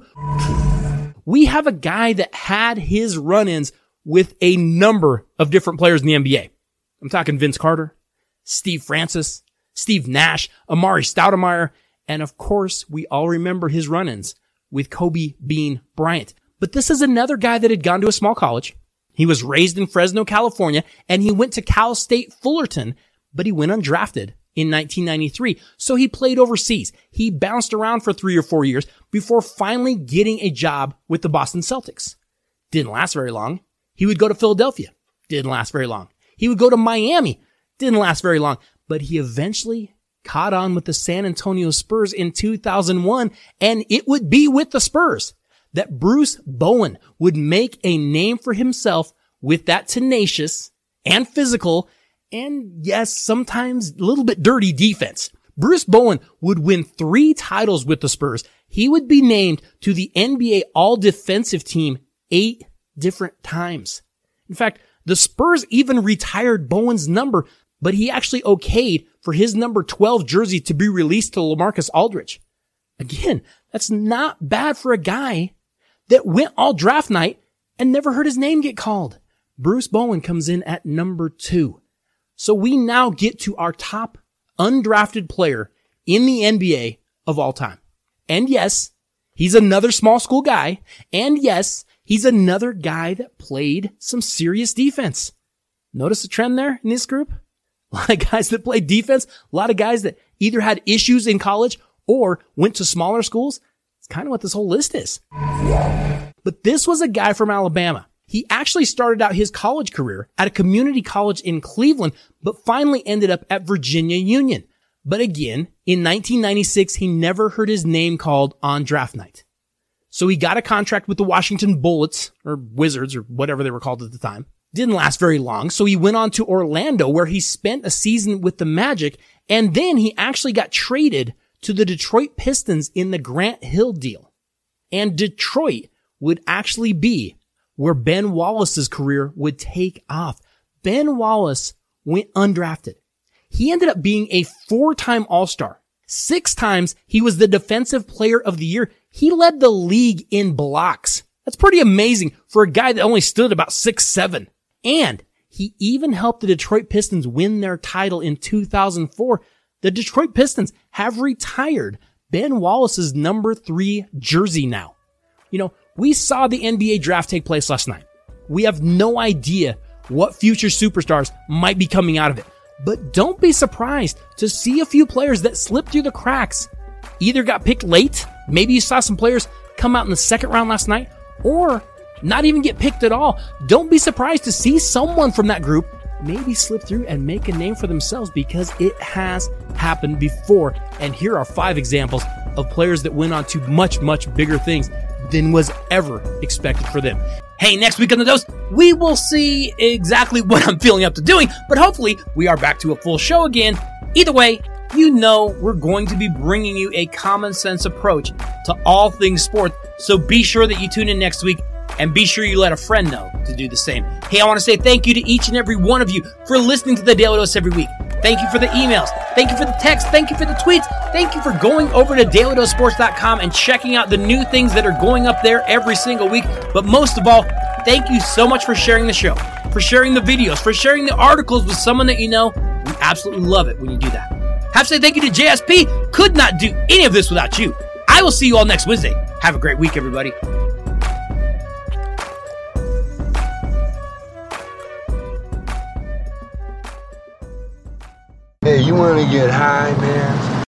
[SPEAKER 1] we have a guy that had his run-ins with a number of different players in the N B A. I'm talking Vince Carter, Steve Francis, Steve Nash, Amari Stoudemire, and of course, we all remember his run-ins with Kobe Bean Bryant. But this is another guy that had gone to a small college. He was raised in Fresno, California, and he went to Cal State Fullerton, but he went undrafted in nineteen ninety-three. So he played overseas. He bounced around for three or four years before finally getting a job with the Boston Celtics. Didn't last very long. He would go to Philadelphia. Didn't last very long. He would go to Miami. Didn't last very long. But he eventually caught on with the San Antonio Spurs in two thousand one, and it would be with the Spurs that Bruce Bowen would make a name for himself with that tenacious and physical and, yes, sometimes a little bit dirty defense. Bruce Bowen would win three titles with the Spurs. He would be named to the N B A All-Defensive Team eight different times. In fact, the Spurs even retired Bowen's number, but he actually okayed for his number twelve jersey to be released to LaMarcus Aldridge. Again, that's not bad for a guy that went all draft night and never heard his name get called. Bruce Bowen comes in at number two. So we now get to our top undrafted player in the N B A of all time. And yes, he's another small school guy. And yes, he's another guy that played some serious defense. Notice the trend there in this group? A lot of guys that played defense, a lot of guys that either had issues in college or went to smaller schools. It's kind of what this whole list is. But this was a guy from Alabama. He actually started out his college career at a community college in Cleveland, but finally ended up at Virginia Union. But again, in nineteen ninety-six, he never heard his name called on draft night. So he got a contract with the Washington Bullets, or Wizards, or whatever they were called at the time. Didn't last very long, so he went on to Orlando, where he spent a season with the Magic, and then he actually got traded to the Detroit Pistons in the Grant Hill deal. And Detroit would actually be where Ben Wallace's career would take off. Ben Wallace went undrafted. He ended up being a four-time All-Star. Six times he was the Defensive Player of the Year. He led the league in blocks. That's pretty amazing for a guy that only stood about six seven. And he even helped the Detroit Pistons win their title in two thousand four. The Detroit Pistons have retired Ben Wallace's number three jersey now. You know, we saw the N B A draft take place last night. We have no idea what future superstars might be coming out of it. But don't be surprised to see a few players that slipped through the cracks. Either got picked late, maybe you saw some players come out in the second round last night, or not even get picked at all. Don't be surprised to see someone from that group maybe slip through and make a name for themselves, because it has happened before. And here are five examples of players that went on to much, much bigger things than was ever expected for them. Hey, next week on The Dose, we will see exactly what I'm feeling up to doing, but hopefully we are back to a full show again. Either way, you know we're going to be bringing you a common sense approach to all things sports, so be sure that you tune in next week, and be sure you let a friend know to do the same. Hey, I want to say thank you to each and every one of you for listening to the Daily Dose every week. Thank you for the emails. Thank you for the texts. Thank you for the tweets. Thank you for going over to daily dose sports dot com and checking out the new things that are going up there every single week. But most of all, thank you so much for sharing the show, for sharing the videos, for sharing the articles with someone that you know. We absolutely love it when you do that. Have to say thank you to J S P. Could not do any of this without you. I will see you all next Wednesday. Have a great week, everybody.
[SPEAKER 2] Hey, you want to get high, man?